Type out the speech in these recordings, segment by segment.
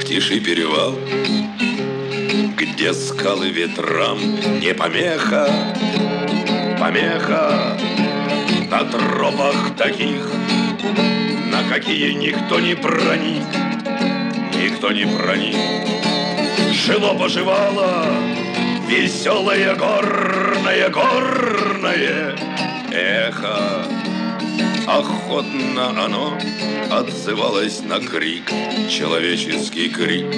тиши перевал, где скалы ветрам не помеха, помеха на тропах таких, на какие никто не проник, никто не проник. Жило-поживало веселое горное эхо. Охотно оно отзывалось на крик, человеческий крик.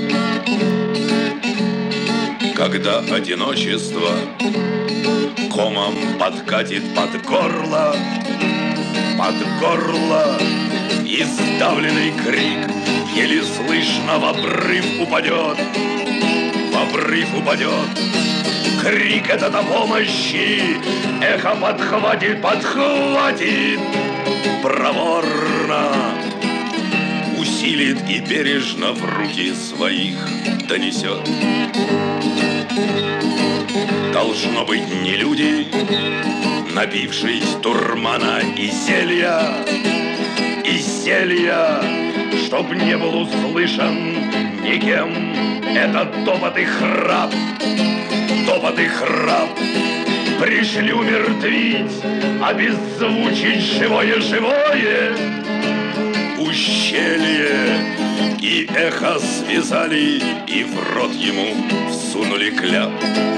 Когда одиночество комом подкатит под горло, и сдавленный крик еле слышно в обрыв упадет, Крик этот о помощи эхо подхватит проворно, усилит и бережно в руки своих донесет. Должно быть, не люди, напившись дурмана и зелья, чтоб не был услышан никем этот топот и храп, пришли умертвить, обеззвучить живое ущелье, и эхо связали, и в рот ему всунули кляп.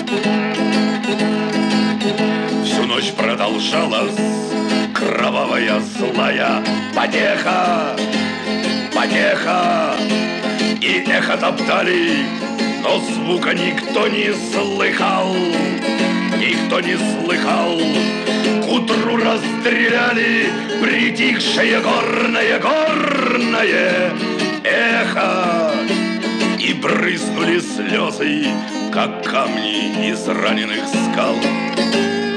Всю ночь продолжалась кровавая злая потеха, и эхо топтали, но звука никто не слыхал. К утру расстреляли притихшее горное эхо, и брызнули слезы, как камни из раненых скал.